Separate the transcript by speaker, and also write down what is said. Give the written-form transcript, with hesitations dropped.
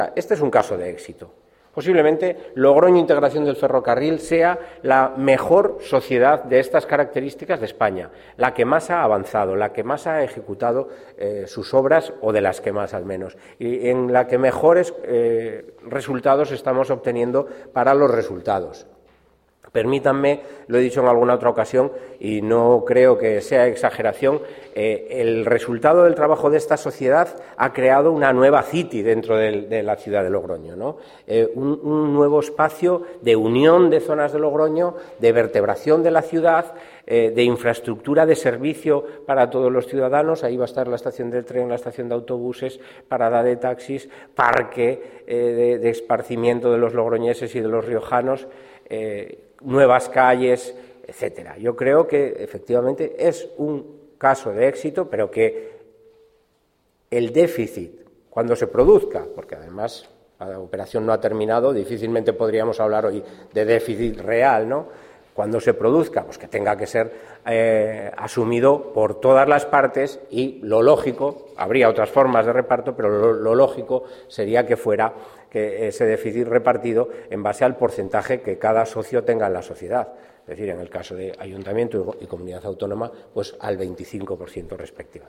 Speaker 1: Este es un caso de éxito. Posiblemente Logroño Integración del Ferrocarril sea la mejor sociedad de estas características de España, la que más ha avanzado, la que más ha ejecutado sus obras, o de las que más al menos, y en la que mejores resultados estamos obteniendo para los resultados. Permítanme, lo he dicho en alguna otra ocasión y no creo que sea exageración, el resultado del trabajo de esta sociedad ha creado una nueva city dentro de la ciudad de Logroño, ¿no? Un nuevo espacio de unión de zonas de Logroño, de vertebración de la ciudad, de infraestructura de servicio para todos los ciudadanos. Ahí va a estar la estación del tren, la estación de autobuses, parada de taxis, parque de esparcimiento de los logroñeses y de los riojanos, nuevas calles, etcétera. Yo creo que efectivamente es un caso de éxito, pero que el déficit, cuando se produzca, porque además la operación no ha terminado, difícilmente podríamos hablar hoy de déficit real, ¿no? Cuando se produzca, pues que tenga que ser asumido por todas las partes, y lo lógico, habría otras formas de reparto, pero lo lógico sería que fuera que ese déficit repartido en base al porcentaje que cada socio tenga en la sociedad. Es decir, en el caso de ayuntamiento y comunidad autónoma, pues al 25% respectivamente.